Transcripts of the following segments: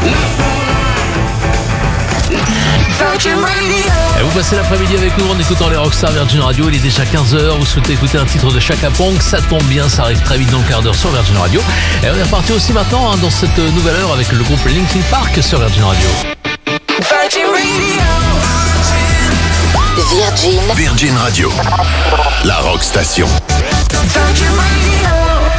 Et vous passez l'après-midi avec nous en écoutant les Rockstars Virgin Radio. Il est déjà 15h, vous souhaitez écouter un titre de Chaka Ponk, ça tombe bien, ça arrive très vite dans le quart d'heure sur Virgin Radio. Et on est reparti aussi maintenant dans cette nouvelle heure avec le groupe Linkin Park sur Virgin Radio. Virgin Radio, la rock station. Virgin Radio.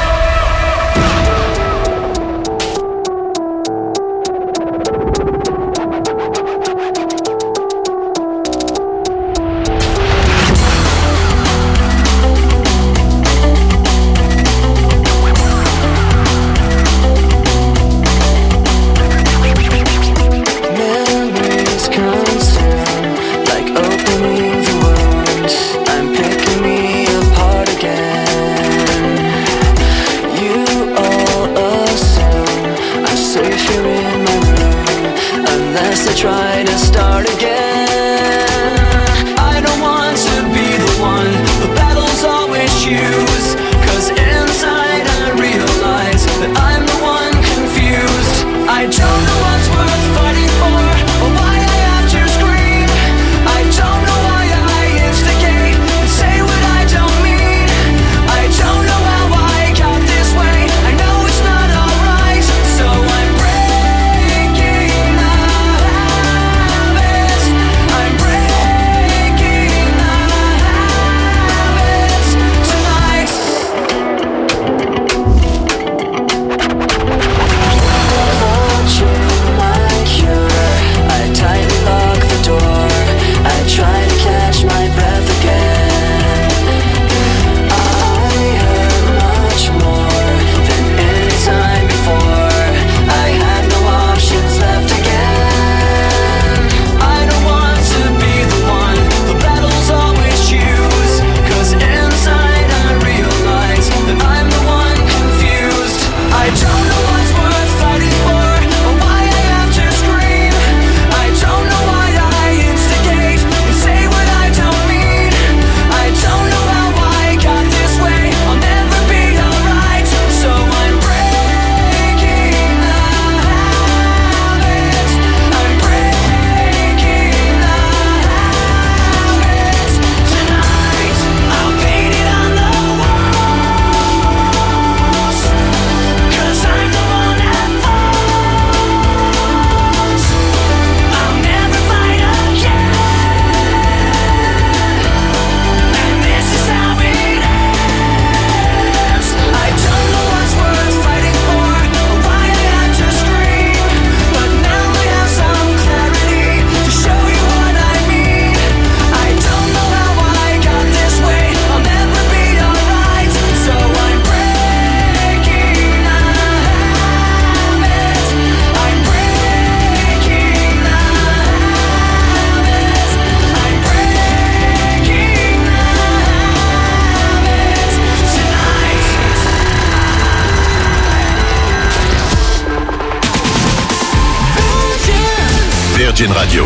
Virgin Radio.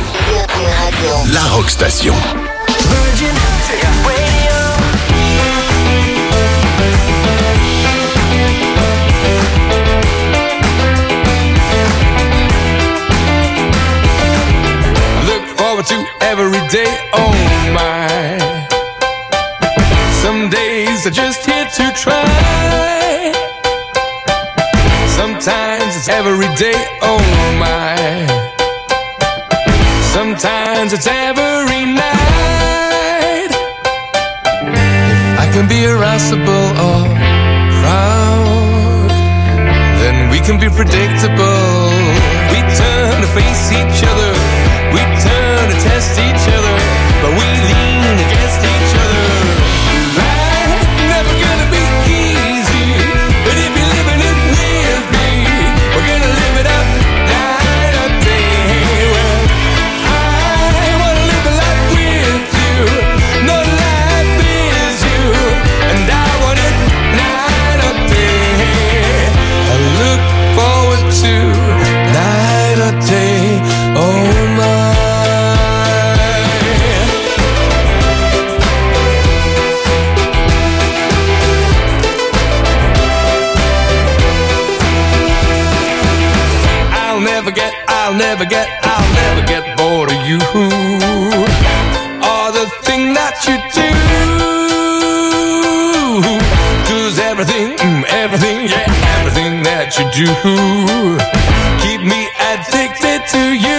La rock station. Virgin Radio. Look forward to every day, oh my. Some days are just here to try. Sometimes it's every day, oh my. Sometimes it's every night. If I can be irascible or proud, then we can be predictable. We turn to face each other, we turn to test each other, but we lean against each other. Life's never gonna be easy, but if you're living it with me, we're gonna live it up night or day. Well, I wanna live a life with you, no life is you, and I want it night or day. I look forward to night or day, oh my. I'll never get bored of you. Or the thing that you do. 'Cause everything that you do keep me addicted to you.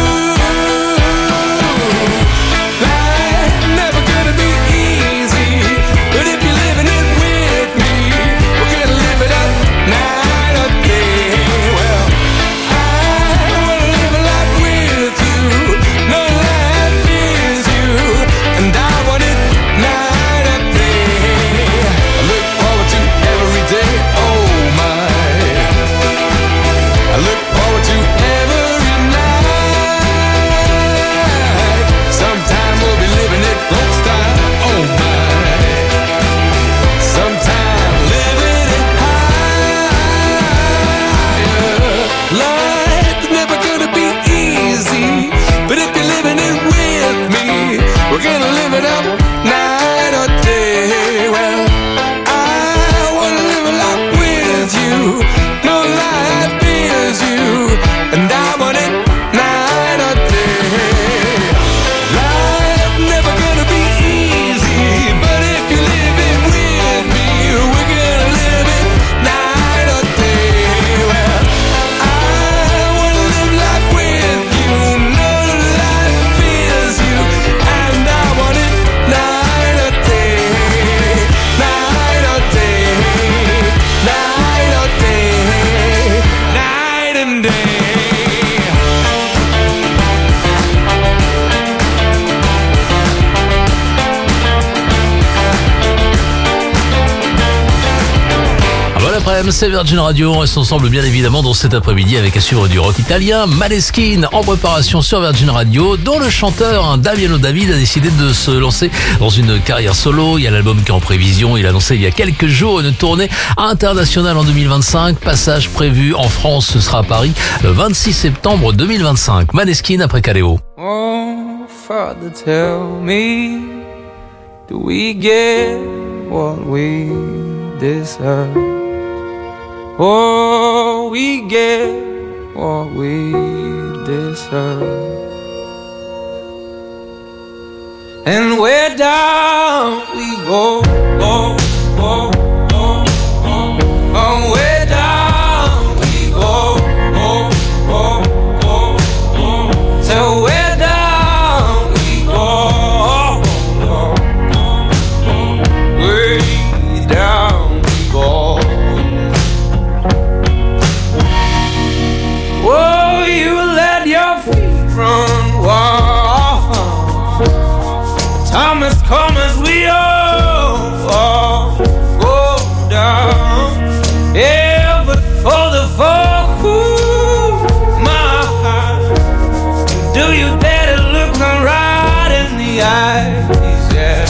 Life's never gonna be easy, but if you're living it with me, we're gonna live it up night or day. Well, I wanna live a life with you, no life is you, and I want it night or day. I look forward to every day, oh my. I look forward to every night. Sometime we'll be living it folk style, oh my. Sometime living it high. Life's never gonna be easy, but if you're living it with me, we're gonna live it up night or day. Well, I wanna live a life with you, no life is you, and I want it night or day. Life's never gonna be easy, but if you're living with me, we're gonna live it night or day. Well, I wanna live life with you, no life is you, and I want it night or day, night or day, night or day, night and day. Bon après-midi, c'est Virgin Radio. On reste ensemble bien évidemment dans cet après-midi avec à suivre du rock italien. Maneskin en préparation sur Virgin Radio, dont le chanteur Damiano David a décidé de se lancer dans une carrière solo. Il y a l'album qui est en prévision. Il a annoncé il y a quelques jours une tournée internationale en 2025. Passage prévu en France, ce sera à Paris le 26 septembre 2025. Maneskin après Caleo. Oh, Father, tell me, do we get what we deserve? Oh, we get what we deserve. And where down we go, oh, oh, oh, oh, oh, where down we go, oh, oh, oh, oh, so where down we go, oh, oh, oh, oh, way down we go. Oh, you let your feet run wild. Time has come as we all go down. Yeah, but for the folk who my heart, do you dare to look me right in the eyes? Yeah.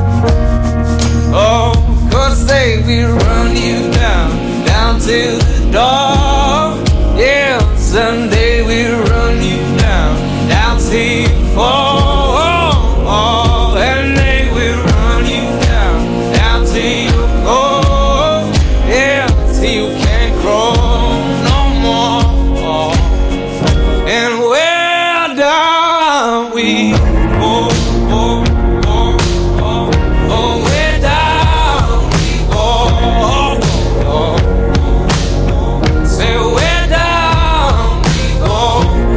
Oh, 'cause they will run you down to the door. Yeah, someday we'll run you down till you fall. And they will run you down till you go. Yeah, till you can't crawl no more. And where down we go, oh, oh, oh, oh, where down we go, oh, oh, oh. Say where down we go,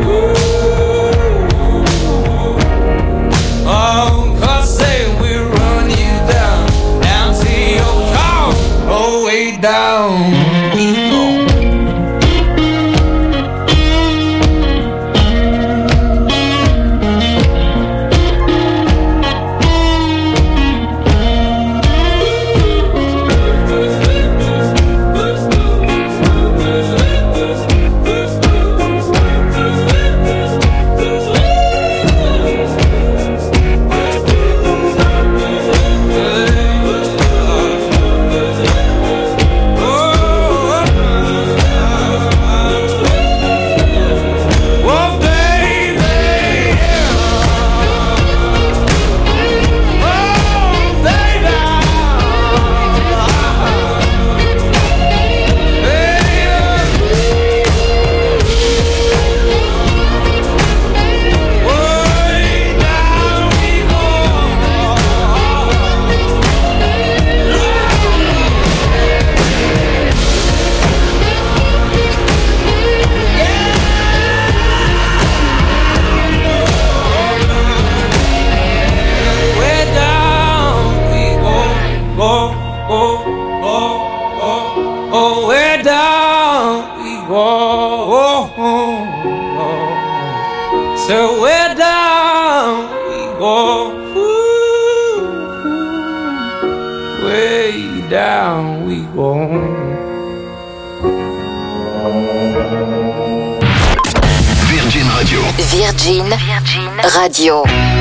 So way down we go, way down we go. Virgin Radio. Virgin Radio.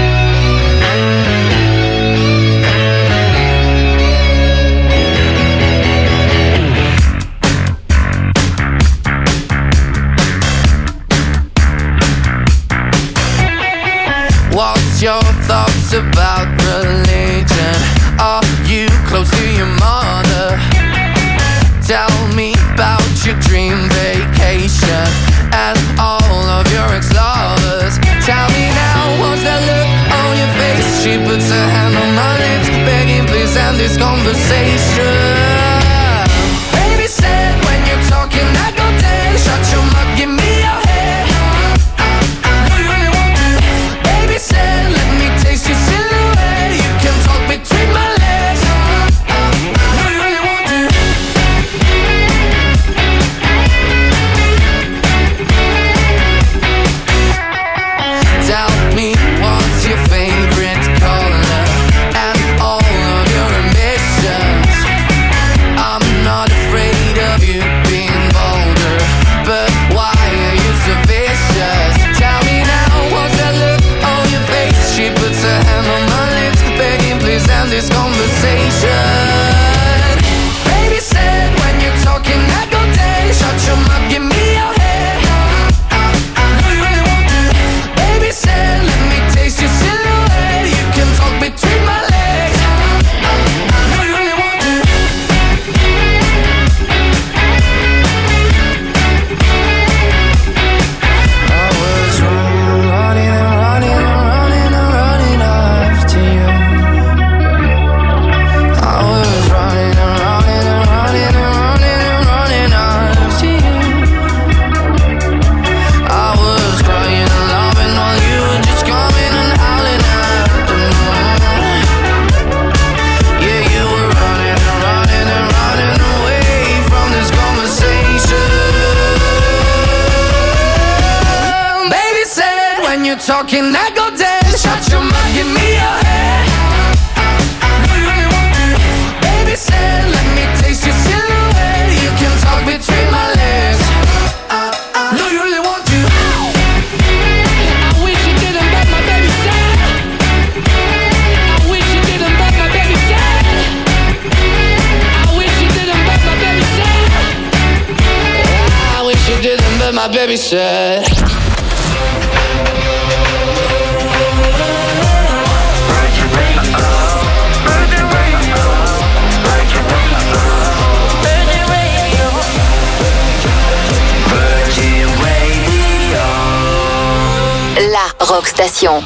What's your thoughts about religion? Are you close to your mother? Tell me about your dream vacation and all of your ex-lovers. Tell me now, what's that look on your face? She puts her hand on my lips, begging please end this conversation. Baby said when you're talking I go dead. Shut your mouth, give me your head. Do you really want to? Baby said let me taste your silhouette. You can talk between my legs. Do you really want to? Tell me what's your favorite color and all of your ambitions. I'm not afraid of you being bolder, but why are you so vicious? Tell me now, what's that look on your face? She puts her hand on my lips, begging please end this conversation. Baby said when you're talking I go dead. Shut your mouth, give me your head. Do you really want to? Baby said let me taste your silhouette. You can talk between my legs. Do you really want to? I was running and running and running and running and running after you. I was running and running and running and running and running after you. I was crying and loving while you were just coming and howling after me. Yeah, you were running and running and running away from this conversation. Baby said when you're talking I go dead. Shut your mouth, give me your head. Do you really want to? Baby said let me taste your silhouette. You can talk between my legs. Do you really want to? I wish you didn't, but my baby said. I wish you didn't, but my baby said. I wish you didn't, but my baby said. I wish you didn't, but my baby said. La Rock Station.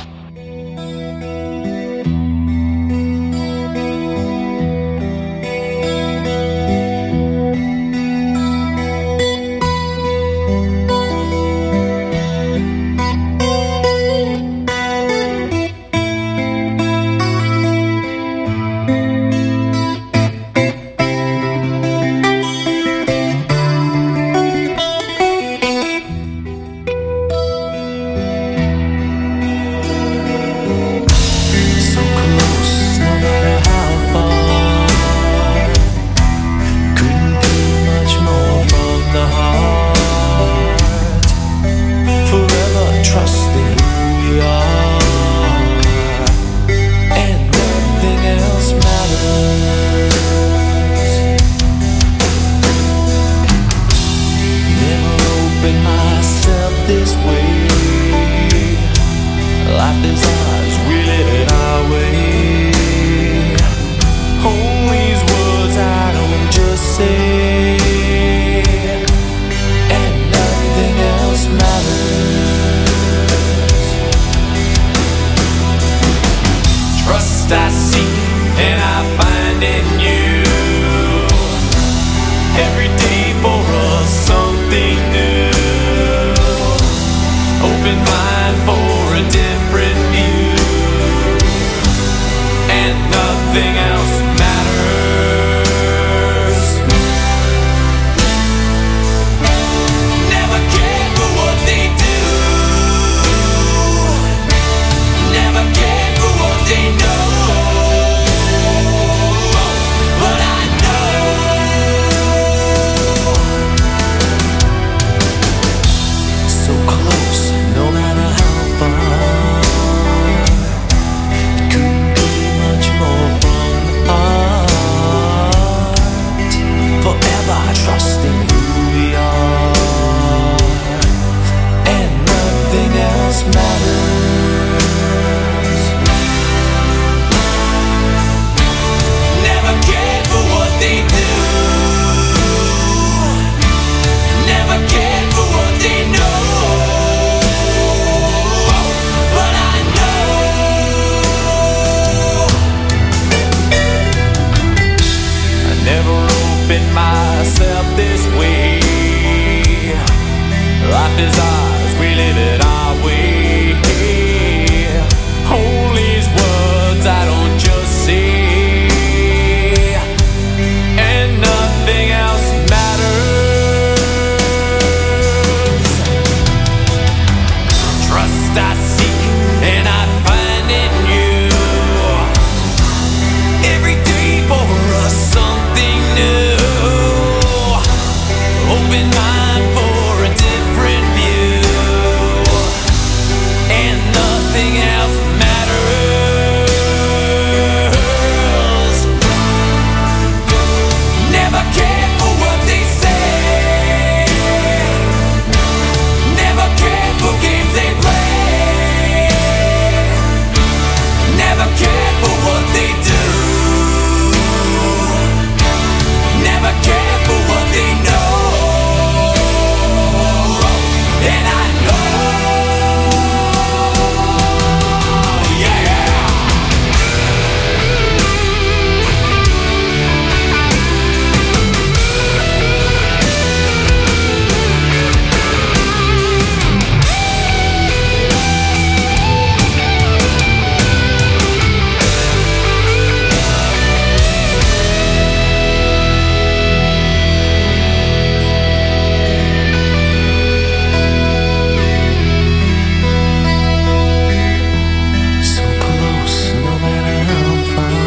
matters. Never cared for what they do. Never cared for what they know. But I know I never opened myself this way. Life is ours, we live it our way. Hold these words I don't just say, and nothing else matters. Trust I seek and I find in you. Every day for us something new. Open mind for a different view, and nothing else matters. Never cared for what they say. Never cared for games they play. Never cared for what they do. Never cared for what they know. And I know, yeah. So close, no matter how far.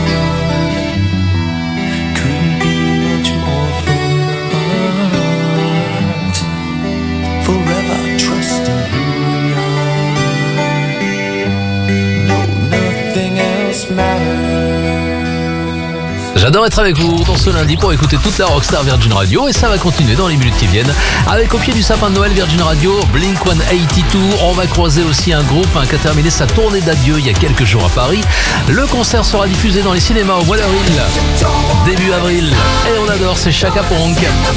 Couldn't be much more from the heart. Forever trusting who we are. No, nothing else matters. J'adore être avec vous dans ce lundi pour écouter toute la Rockstar Virgin Radio, et ça va continuer dans les minutes qui viennent avec au pied du sapin de Noël Virgin Radio, Blink-182. On va croiser aussi un groupe qui a terminé sa tournée d'adieu il y a quelques jours à Paris. Le concert sera diffusé dans les cinémas au Waller Hill début avril, et on adore, c'est Chaka Ponk.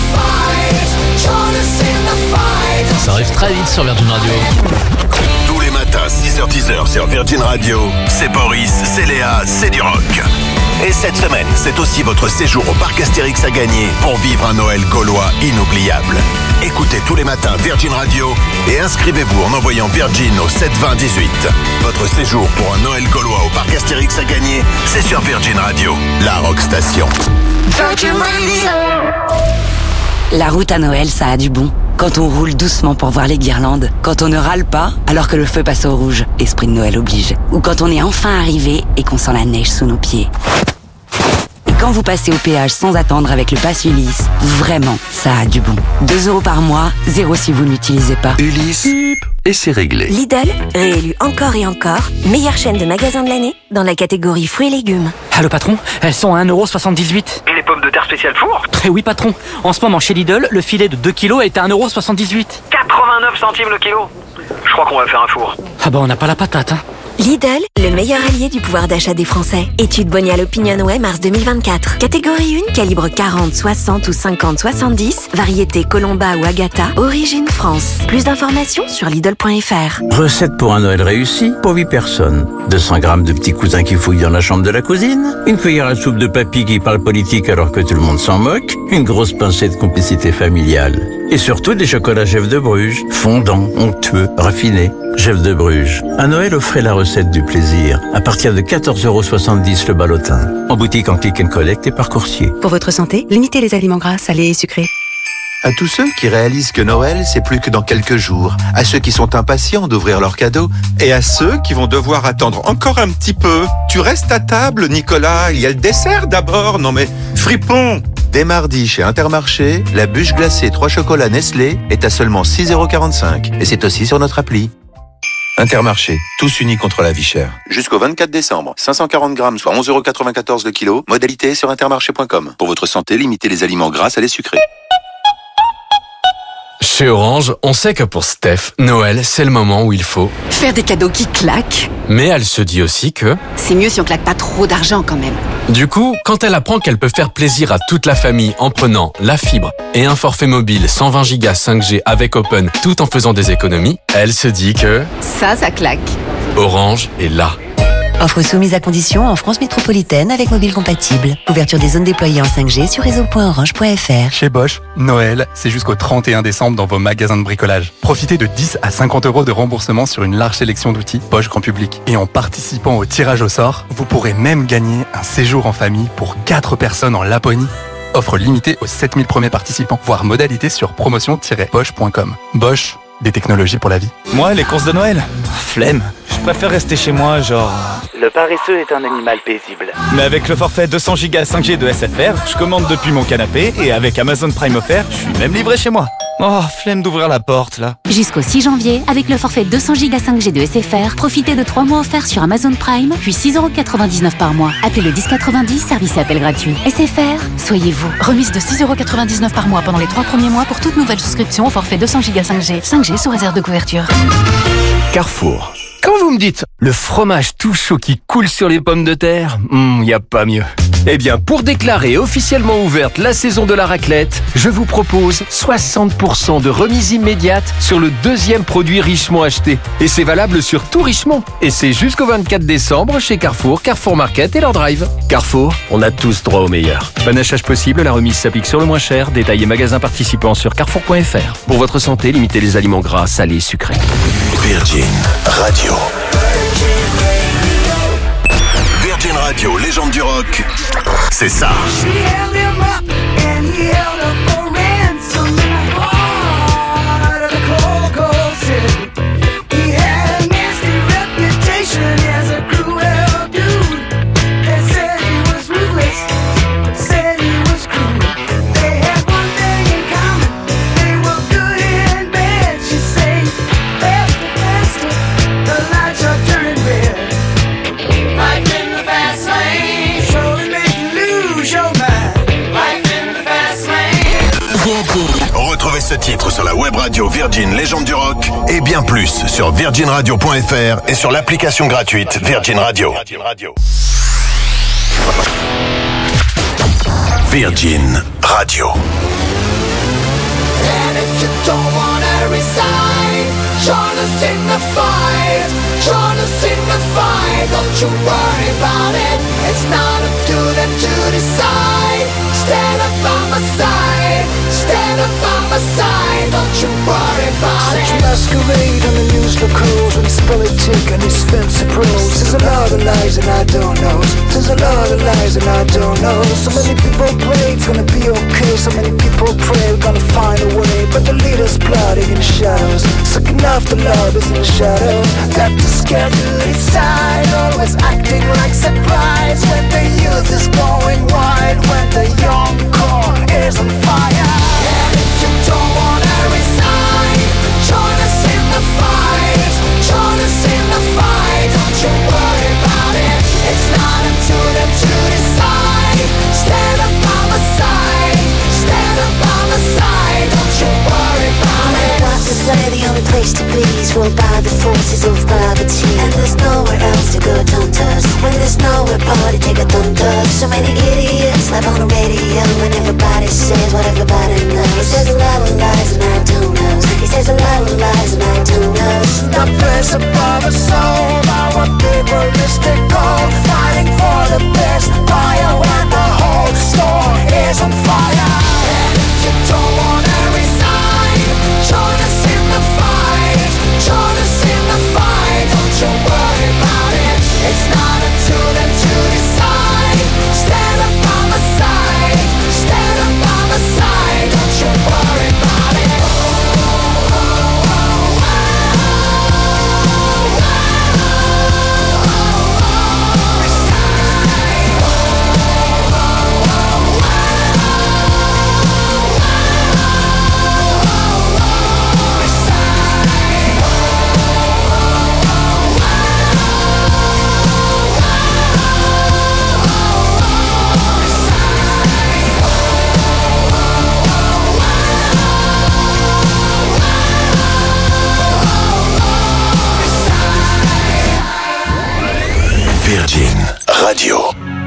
Ça arrive très vite sur Virgin Radio. Tous les matins, 6h-10h sur Virgin Radio, c'est Boris, c'est Léa, c'est du rock. Et cette semaine, c'est aussi votre séjour au parc Astérix à gagner pour vivre un Noël gaulois inoubliable. Écoutez tous les matins Virgin Radio et inscrivez-vous en envoyant Virgin au 72018. Votre séjour pour un Noël gaulois au parc Astérix à gagner, c'est sur Virgin Radio, la rock station. Virgin Radio. La route à Noël, ça a du bon. Quand on roule doucement pour voir les guirlandes, quand on ne râle pas alors que le feu passe au rouge, esprit de Noël oblige. Ou quand on est enfin arrivé et qu'on sent la neige sous nos pieds. Et quand vous passez au péage sans attendre avec le pass Ulysse, vraiment, ça a du bon. 2 € par mois, 0 si vous n'utilisez pas. Ulysse, et c'est réglé. Lidl, réélu encore et encore, meilleure chaîne de magasins de l'année dans la catégorie fruits et légumes. Allô patron, elles sont à 1,78 €. Et les pommes de terre spéciales four? Eh oui patron, en ce moment chez Lidl, le filet de 2 kilos est à 1,78 €. 89 centimes le kilo. Je crois qu'on va faire un four. Ah bah on n'a pas la patate, hein. Lidl, le meilleur allié du pouvoir d'achat des Français. Étude Bonial Opinionway mars 2024. Catégorie 1, calibre 40, 60 ou 50, 70. Variété Colomba ou Agatha. Origine France. Plus d'informations sur Lidl.fr. Recette pour un Noël réussi pour 8 personnes. 200 grammes de petits cousins qui fouillent dans la chambre de la cousine. Une cuillère à soupe de papy qui parle politique alors que tout le monde s'en moque. Une grosse pincée de complicité familiale. Et surtout des chocolats Jeff de Bruges. Fondants, onctueux, raffinés. Jeff de Bruges. À Noël, offrez la recette du plaisir. À partir de 14,70 € le ballotin. En boutique, en click and collect et par coursier. Pour votre santé, limitez les aliments gras, salés et sucrés. À tous ceux qui réalisent que Noël, c'est plus que dans quelques jours. À ceux qui sont impatients d'ouvrir leurs cadeaux. Et à ceux qui vont devoir attendre encore un petit peu. Tu restes à table, Nicolas. Il y a le dessert d'abord. Non mais, fripon! Dès mardi, chez Intermarché, la bûche glacée 3 chocolats Nestlé est à seulement 6,45 €. Et c'est aussi sur notre appli. Intermarché, tous unis contre la vie chère. Jusqu'au 24 décembre, 540 grammes, soit 11,94 € le kilo. Modalité sur intermarché.com. Pour votre santé, limitez les aliments gras, salés, sucrés. Chez Orange, on sait que pour Steph, Noël, c'est le moment où il faut faire des cadeaux qui claquent. Mais elle se dit aussi que c'est mieux si on claque pas trop d'argent quand même. Du coup, quand elle apprend qu'elle peut faire plaisir à toute la famille en prenant la fibre et un forfait mobile 120 Go 5G avec Open tout en faisant des économies, elle se dit que ça claque. Orange est là. Offre soumise à condition en France métropolitaine avec mobile compatible. Ouverture des zones déployées en 5G sur réseau.orange.fr. Chez Bosch, Noël, c'est jusqu'au 31 décembre dans vos magasins de bricolage. Profitez de 10 à 50 € de remboursement sur une large sélection d'outils Bosch Grand Public. Et en participant au tirage au sort, vous pourrez même gagner un séjour en famille pour 4 personnes en Laponie. Offre limitée aux 7000 premiers participants. Voir modalité sur promotion-bosch.com. Bosch, des technologies pour la vie. Moi, les courses de Noël, flemme. Je préfère rester chez moi, genre... Le paresseux est un animal paisible. Mais avec le forfait 200 Go 5G de SFR, je commande depuis mon canapé et avec Amazon Prime offert, je suis même livré chez moi. Oh, flemme d'ouvrir la porte, là. Jusqu'au 6 janvier, avec le forfait 200 Go 5G de SFR, profitez de 3 mois offerts sur Amazon Prime, puis 6,99 € par mois. Appelez le 1090, service et appel gratuit. SFR, soyez vous. Remise de 6,99 € par mois pendant les 3 premiers mois pour toute nouvelle souscription au forfait 200 Go 5G. 5G sous réserve de couverture. Carrefour. Quand vous me dites le fromage tout chaud qui coule sur les pommes de terre, y a pas mieux. Eh bien, pour déclarer officiellement ouverte la saison de la raclette, je vous propose 60% de remise immédiate sur le deuxième produit Richemont acheté. Et c'est valable sur tout Richemont. Et c'est jusqu'au 24 décembre chez Carrefour, Carrefour Market et leur drive. Carrefour, on a tous droit au meilleur. Panachage possible, la remise s'applique sur le moins cher. Détails et magasins participants sur carrefour.fr. Pour votre santé, limitez les aliments gras, salés, sucrés. Virgin Radio. Virgin Radio, légende du rock, c'est ça. Retrouvez ce titre sur la web radio Virgin Légende du Rock et bien plus sur virginradio.fr et sur l'application gratuite Virgin Radio. Virgin Radio. And if you don't wanna resign, join us in the fight. Join us in the fight. Don't you worry about it. It's not up to them to decide. Stand up by my side. Stand up by my side. Don't you worry about it. Such masquerade on the news locals when it's politic and it's fancy pros. There's a lot of lies and I don't know. There's a lot of lies and I don't know. So many people pray it's gonna be okay. So many people pray we're gonna find a way. But the leaders plotting in the shadows, sucking off the lovers in the shadows. Got to scare you inside, always acting like surprise when the youth is going wild, when the young core is on fire. And if you don't wanna resign, join us in the fight. Join us in the fight. Don't you worry about it. It's not up to them to decide. Stand up by my side. Stand up by my side. Don't you worry about it. What to say, the only place to be is ruled by the forces of gravity. And there's nowhere else to go, don't us. When there's nowhere party, take a don't us. So many idiots live on the radio, and everybody says what everybody knows. He says a lot of lies and I don't know. He says a lot of lies and I don't know. The place above us all, our people is the goal. Fighting for the best buyer when the whole store is on fire. And if you don't wanna resign, join us in the fight. Join us in the fight. Don't you worry about it. It's not up to them to decide. Stand up by my side. Stand up by my side. Don't you worry about it. Oh, oh, oh, oh. Radio.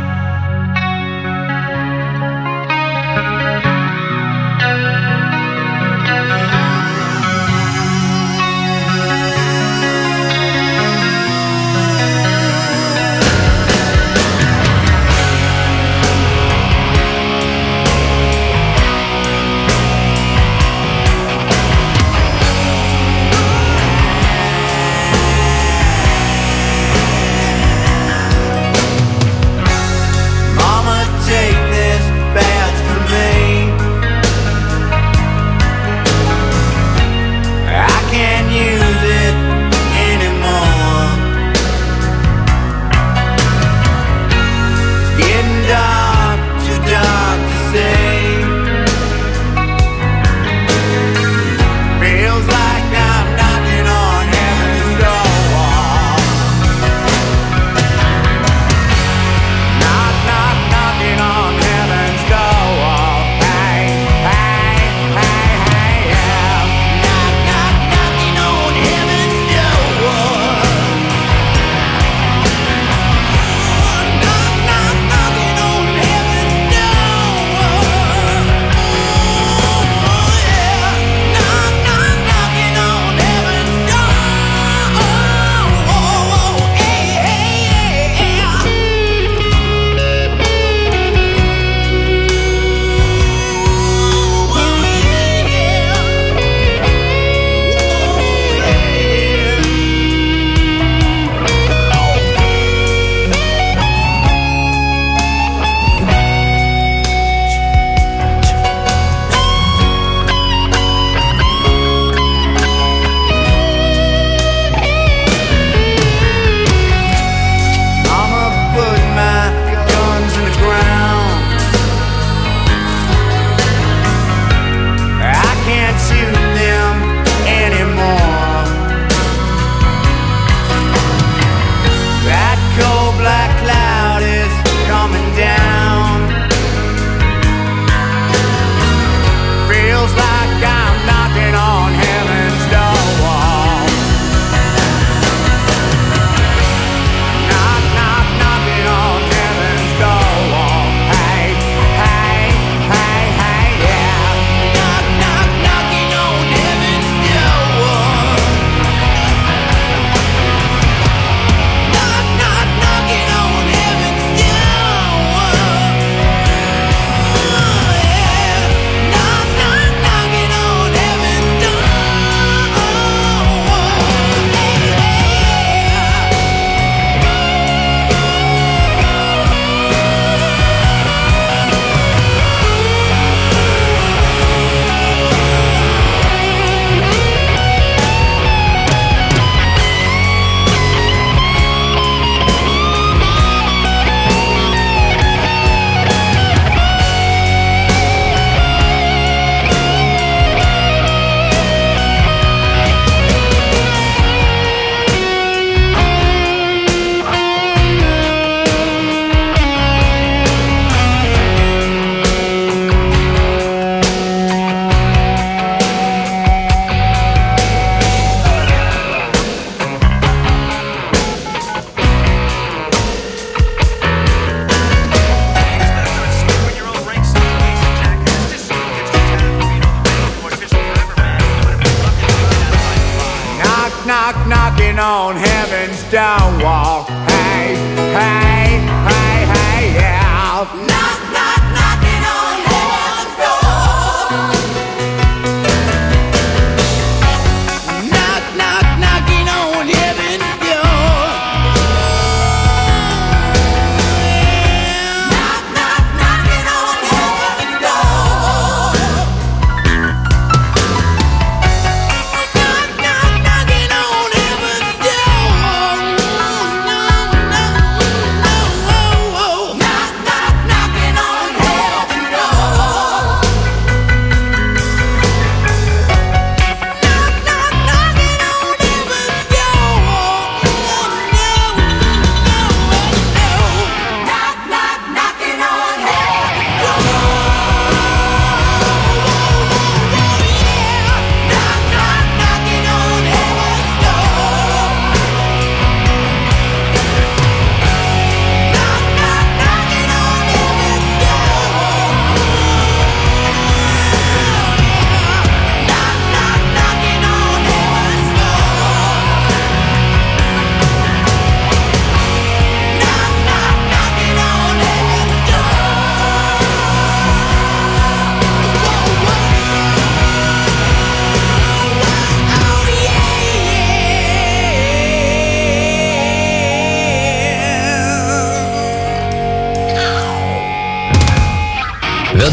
knocking on heaven's stone wall. Hey, hey, hey, hey, yeah. Knock, knock, knocking on heaven's door. Knock, knock, knocking on heaven's door. Knock, knock, knocking on heaven's door. Knock, knock, knocking on heaven's door. Knock, knock, knocking on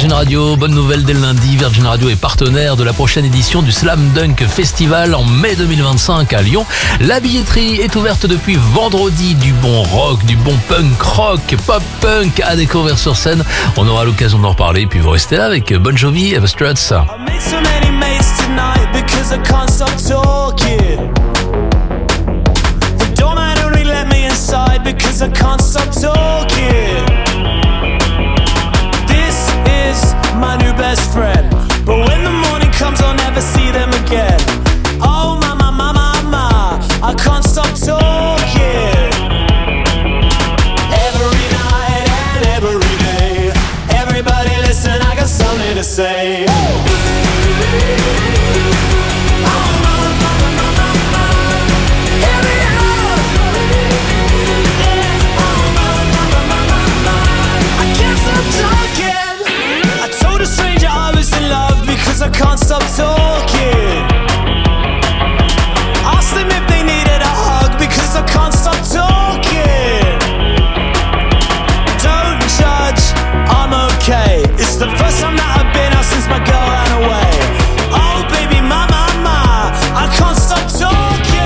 Virgin Radio. Bonne nouvelle dès le lundi, Virgin Radio est partenaire de la prochaine édition du Slam Dunk Festival en mai 2025 à Lyon. La billetterie est ouverte depuis vendredi. Du bon rock, du bon punk rock, pop punk à découvrir sur scène. On aura l'occasion d'en reparler, puis vous restez là avec Bon Jovi et The Struts. Because I can't stop talking. This is my new best friend, but when the morning comes I'll never see them again. Oh mama, mama, mama, I can't stop talking. Every night and every day, everybody listen, I got something to say. I can't stop talking. Ask them if they needed a hug because I can't stop talking. Don't judge, I'm okay. It's the first time that I've been out since my girl ran away. Oh baby, my, I can't stop talking.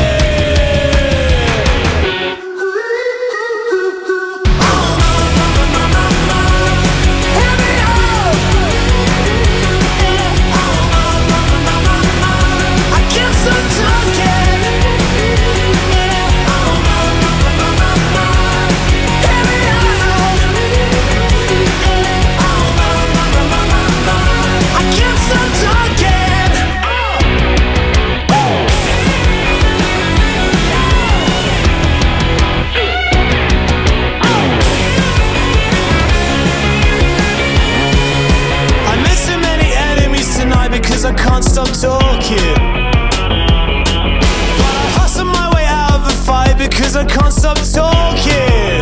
I can't stop talking, but I hustle my way out of a fight because I can't stop talking.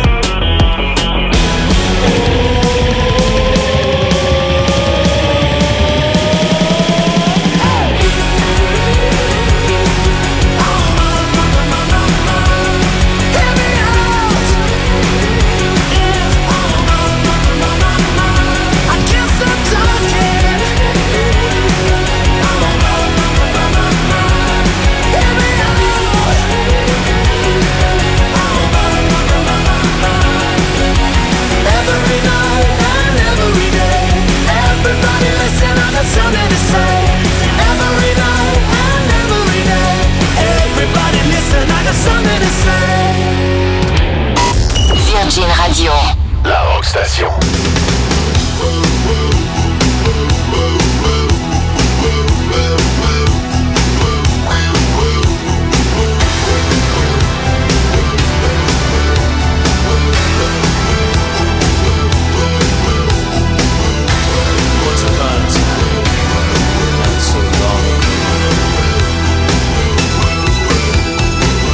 Virgin Radio, la Rock Station.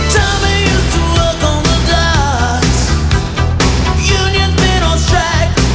Union's been on strike.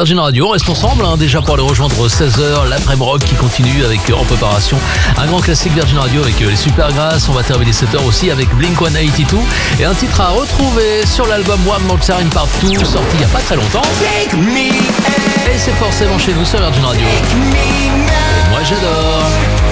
Virgin Radio. On reste ensemble, déjà pour aller rejoindre 16h, l'après-midi rock qui continue avec en préparation un grand classique Virgin Radio avec les Supergrass. On va terminer 7h aussi avec Blink-182 et un titre à retrouver sur l'album One More Time Part 2 sorti il n'y a pas très longtemps. Et c'est forcément chez nous sur Virgin Radio. Et moi j'adore.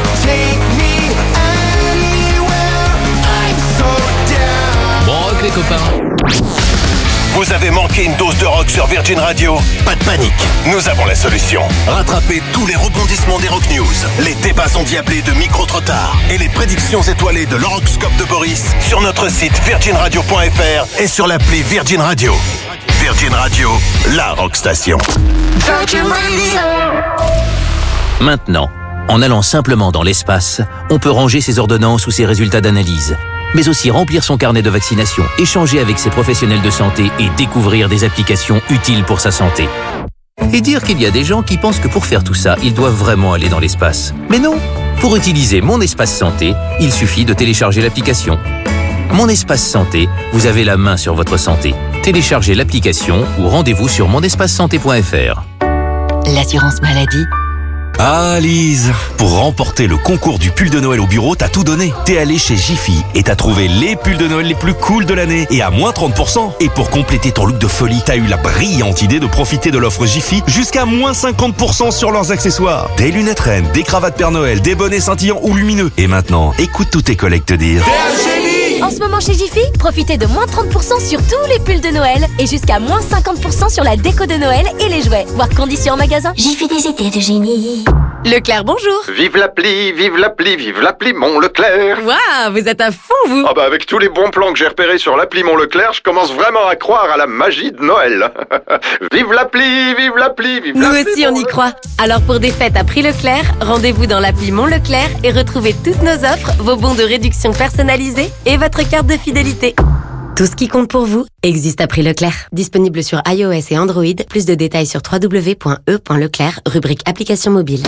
Bon rock les copains. Vous avez manqué une dose de rock sur Virgin Radio? Pas de panique, nous avons la solution. Rattrapez tous les rebondissements des Rock News, les débats endiablés de Micro Trottard et les prédictions étoilées de l'horoscope de Boris sur notre site virginradio.fr et sur l'appli Virgin Radio. Virgin Radio, la rock station. Virgin Radio. Maintenant, en allant simplement dans l'espace, on peut ranger ses ordonnances ou ses résultats d'analyse, mais aussi remplir son carnet de vaccination, échanger avec ses professionnels de santé et découvrir des applications utiles pour sa santé. Et dire qu'il y a des gens qui pensent que pour faire tout ça, ils doivent vraiment aller dans l'espace. Mais non! Pour utiliser Mon Espace Santé, il suffit de télécharger l'application. Mon Espace Santé, vous avez la main sur votre santé. Téléchargez l'application ou rendez-vous sur monespacesanté.fr. L'assurance maladie. Ah Lise, pour remporter le concours du pull de Noël au bureau, t'as tout donné. T'es allé chez Jiffy et t'as trouvé les pulls de Noël les plus cool de l'année et à moins 30%. Et pour compléter ton look de folie, t'as eu la brillante idée de profiter de l'offre Jiffy jusqu'à moins 50% sur leurs accessoires. Des lunettes reines, des cravates Père Noël, des bonnets scintillants ou lumineux. Et maintenant, écoute tous tes collègues te dire... En ce moment chez Jiffy, profitez de moins 30% sur tous les pulls de Noël et jusqu'à moins 50% sur la déco de Noël et les jouets. Voir conditions en magasin. Jiffy des idées de génie. Leclerc, bonjour. Vive l'appli Mon Leclerc. Waouh, vous êtes à fond, vous. Ah bah avec tous les bons plans que j'ai repérés sur l'appli Mon Leclerc, je commence vraiment à croire à la magie de Noël. Vive l'appli. Nous aussi, on y croit. Alors pour des fêtes à prix Leclerc, rendez-vous dans l'appli Mon Leclerc et retrouvez toutes nos offres, vos bons de réduction personnalisés et votre carte de fidélité. Tout ce qui compte pour vous existe à prix Leclerc. Disponible sur iOS et Android. Plus de détails sur www.e.leclerc, rubrique application mobile.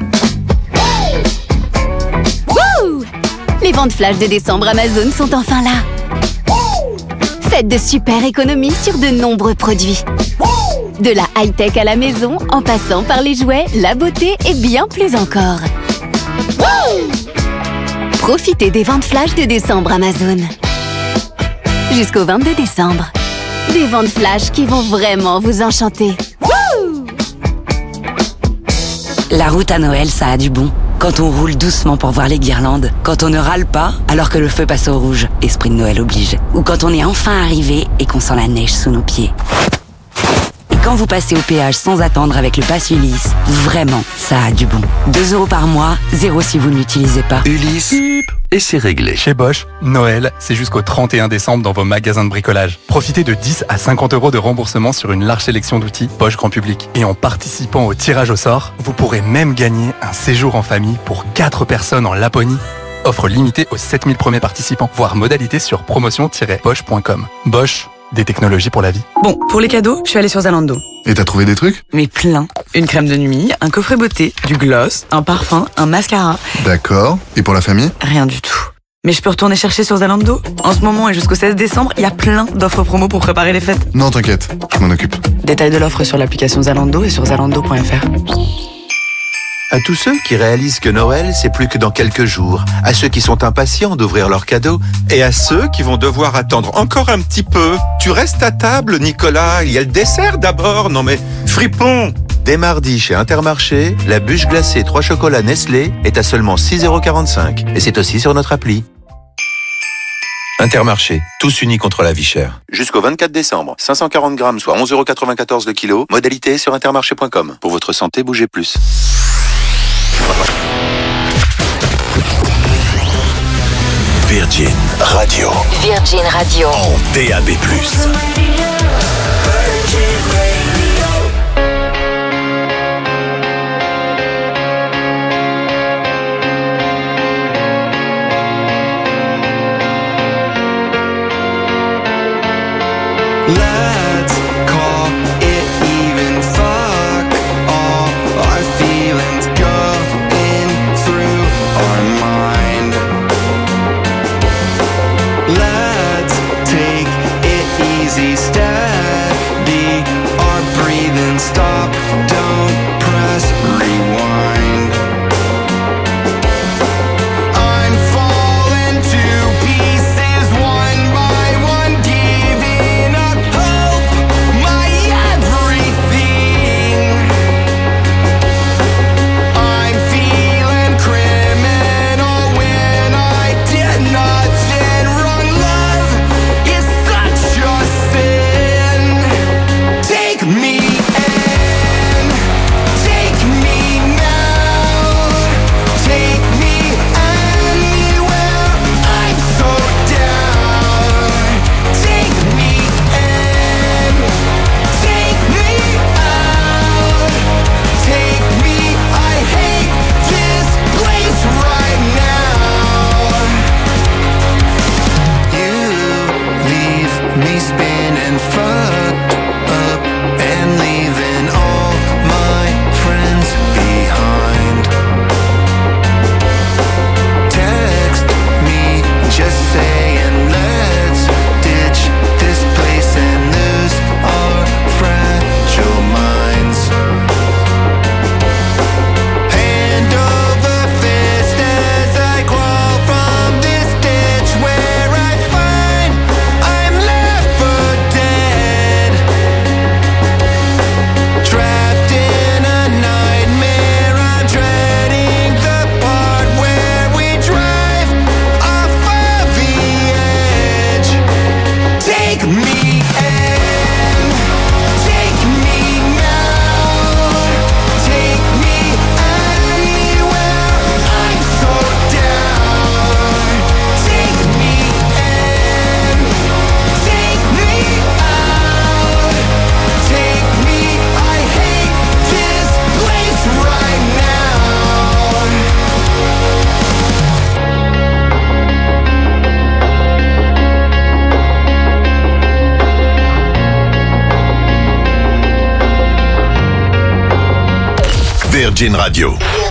Wouh! Les ventes flash de décembre Amazon sont enfin là. Faites de super économies sur de nombreux produits. De la high-tech à la maison, en passant par les jouets, la beauté et bien plus encore. Profitez des ventes flash de décembre Amazon. Jusqu'au 22 décembre. Des ventes flash qui vont vraiment vous enchanter. La route à Noël, ça a du bon. Quand on roule doucement pour voir les guirlandes. Quand on ne râle pas alors que le feu passe au rouge. Esprit de Noël oblige. Ou quand on est enfin arrivé et qu'on sent la neige sous nos pieds. Et quand vous passez au péage sans attendre avec le pass Ulysse, vraiment, ça a du bon. 2 € par mois, 0 si vous ne l'utilisez pas. Ulysse, et c'est réglé. Chez Bosch, Noël, c'est jusqu'au 31 décembre dans vos magasins de bricolage. Profitez de 10 à 50 € de remboursement sur une large sélection d'outils Bosch Grand Public. Et en participant au tirage au sort, vous pourrez même gagner un séjour en famille pour 4 personnes en Laponie. Offre limitée aux 7000 premiers participants. Voir modalité sur promotion-bosch.com. Bosch, des technologies pour la vie. Bon, pour les cadeaux, je suis allée sur Zalando. Et t'as trouvé des trucs? Mais plein. Une crème de nuit, un coffret beauté, du gloss, un parfum, un mascara. D'accord. Et pour la famille? Rien du tout. Mais je peux retourner chercher sur Zalando? En ce moment et jusqu'au 16 décembre, il y a plein d'offres promo pour préparer les fêtes. Non, t'inquiète, je m'en occupe. Détails de l'offre sur l'application Zalando et sur zalando.fr. À tous ceux qui réalisent que Noël, c'est plus que dans quelques jours, à ceux qui sont impatients d'ouvrir leurs cadeaux, et à ceux qui vont devoir attendre encore un petit peu. Tu restes à table, Nicolas, il y a le dessert d'abord, non mais fripon. Dès mardi, chez Intermarché, la bûche glacée 3 chocolats Nestlé est à seulement 6,45 €. Et c'est aussi sur notre appli. Intermarché, tous unis contre la vie chère. Jusqu'au 24 décembre, 540 grammes, soit 11,94 € le kilo. Modalité sur intermarché.com. Pour votre santé, bougez plus. Virgin Radio. Virgin Radio. En DAB+. Let's call it even. Fuck all our feelings going through our mind. Let's take it easy step Virgin Radio.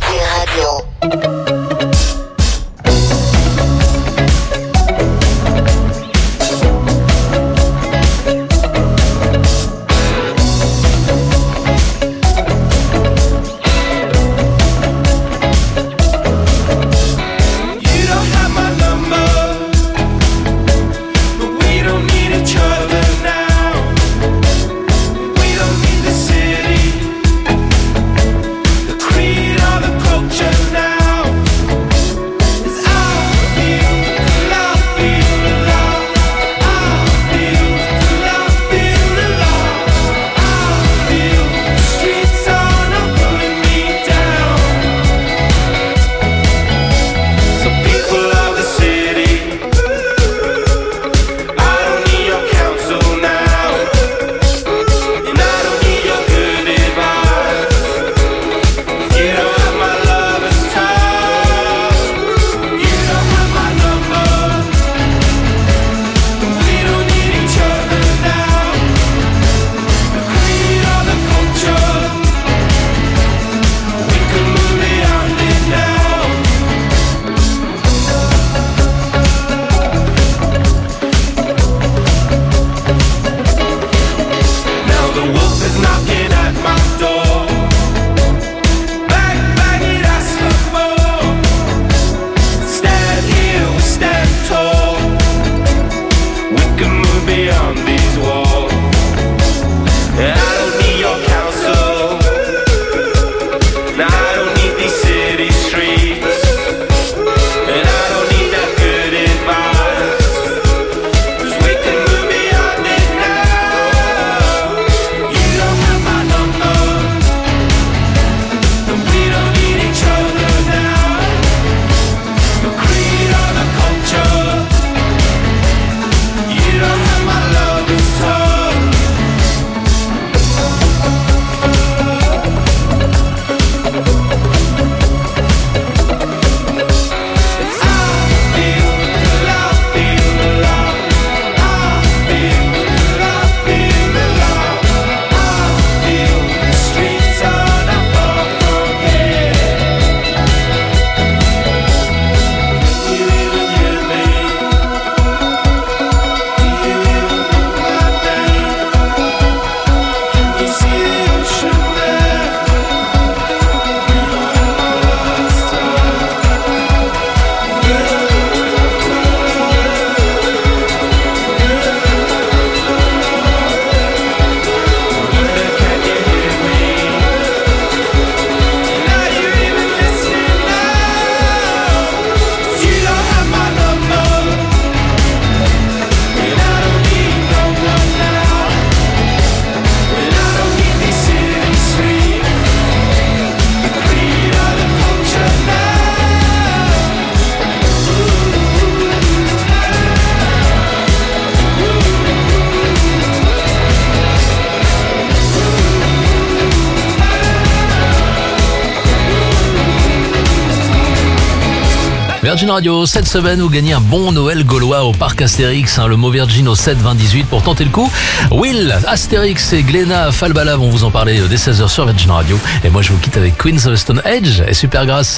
Virgin Radio, cette semaine, vous gagnez un bon Noël gaulois au parc Astérix. Le mot Virgin au 7 20 18 pour tenter le coup. Will, Astérix et Gléna Falbala vont vous en parler dès 16h sur Virgin Radio. Et moi, je vous quitte avec Queens of the Stone Age et Supergrass.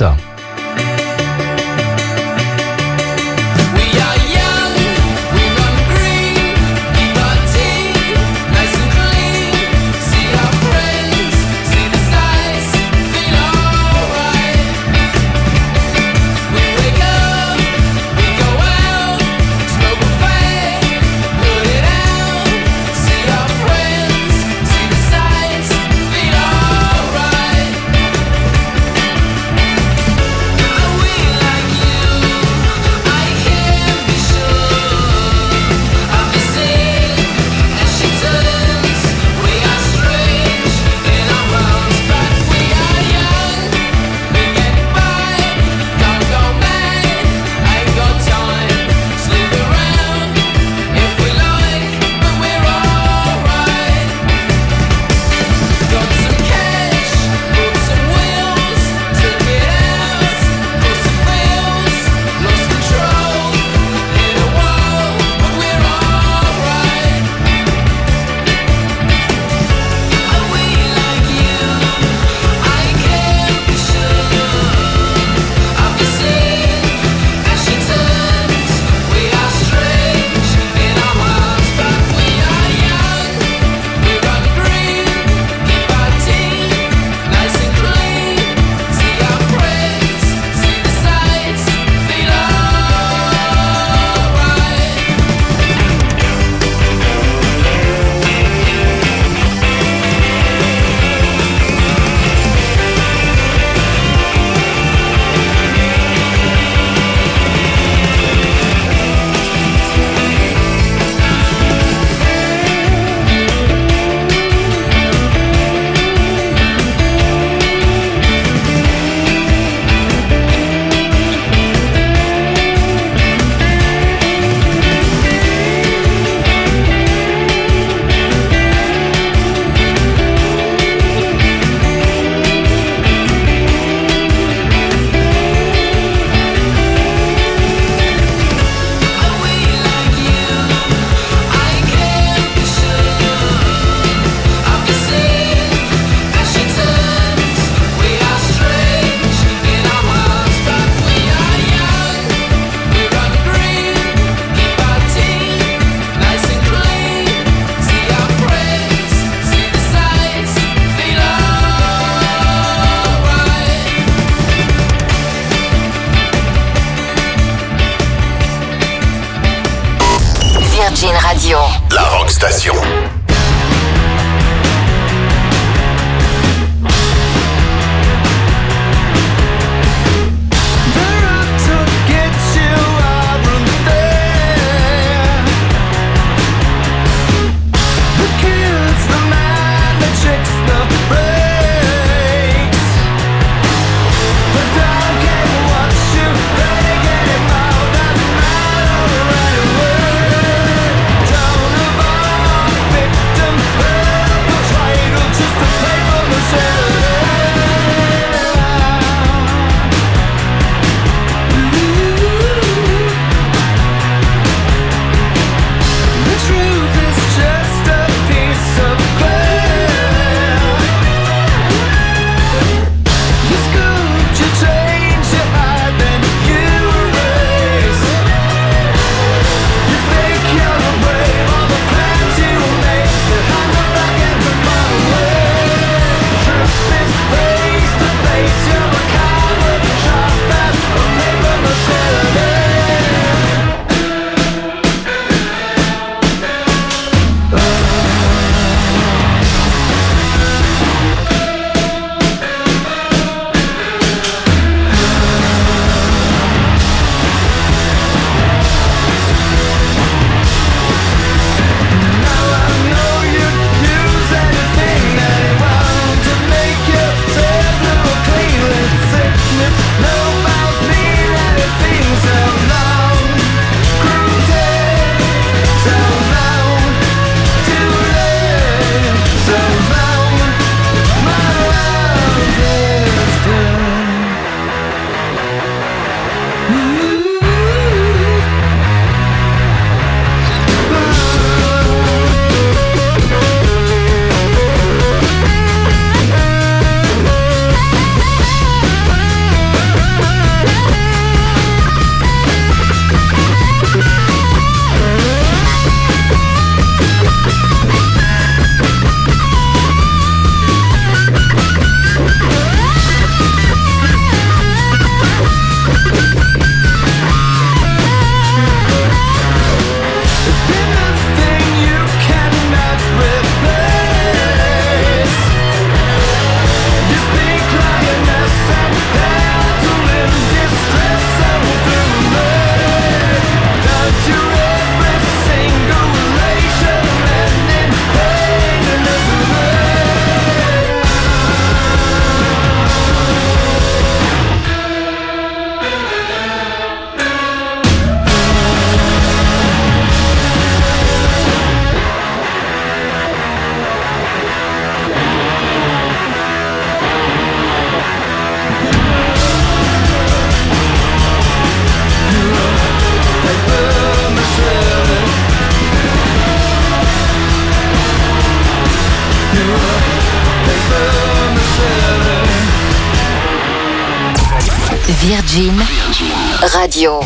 Virgin Radio. La Rock Station. Virgin Radio.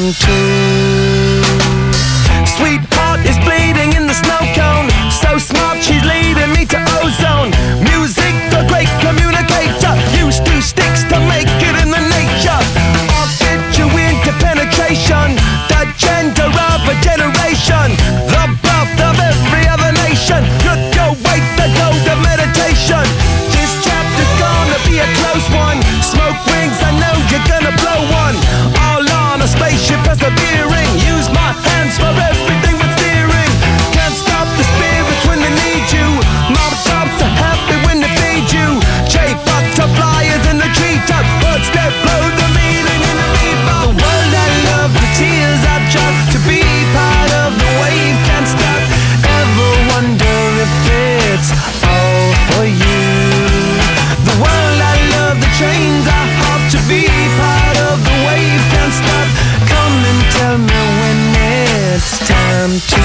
time too. Sweetheart is bleeding in the snow cone. So smart, she's leading me to ozone. Music, a great communicator. Used two sticks to make it in the nature. I'll get you into penetration. The gender of a generation. The birth of every other nation. Look your way to go to meditation. This chapter's gonna be a close one. Smoke rings, I know you're gonna blow one. All on a spaceship persevering. Use my hands for everything but steering. Can't stop the spirits when they need you. Mob tops are happy when they feed you. J butterflies in the treetop. Birds that blow the meaning in the meatball. The world I love, the tears I drop. To be part of the wave can't stop. Ever wonder if it's all for you? The world I love, the trains I hop. To be part of the wave can't stop. Come and tell me when it's time to.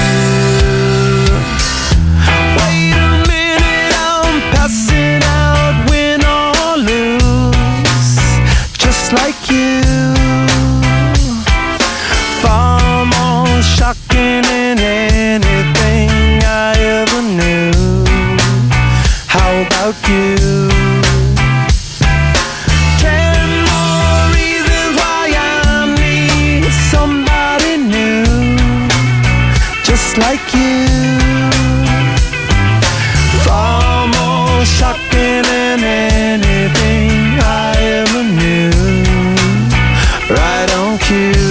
Wait a minute, I'm passing out, win or lose, just like you. Far more shocking than anything I ever knew. How about you? 10 more reasons why I need somebody new, just like you. Far more shocking than anything I ever knew. Right on cue.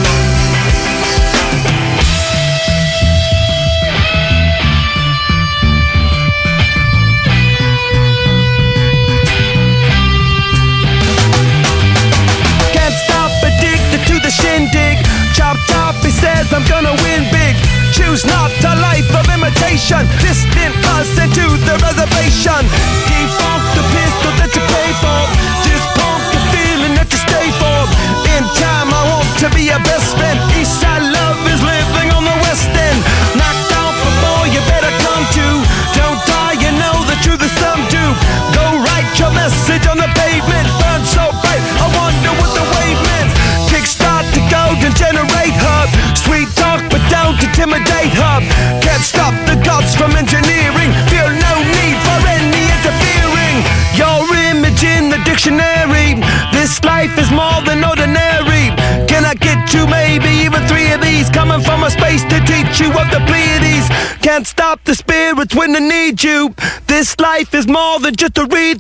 Can't stop, addicted to the shindig. Chop top, he says I'm gonna win big. Choose not a life of imitation. Distant us into the reservation. Defunct the pistol that you pay for. This punk the feeling that you stay for. In time I want to be your best friend. Eastside love is living on the west end. Knocked out before you better come to. Don't die, you know the truth is some do. Go write your message on the pavement. Burn so bright, I wonder what the wave meant. Kickstart the golden generate hub. Sweet talk but don't intimidate hub. Can't stop the gods from engineering. Feel no need for any interfering. Your image in the dictionary. This life is more than ordinary. Can I get you maybe even 3 of these? Coming from a space to teach you of the Pleiades. Can't stop the spirits when they need you. This life is more than just a read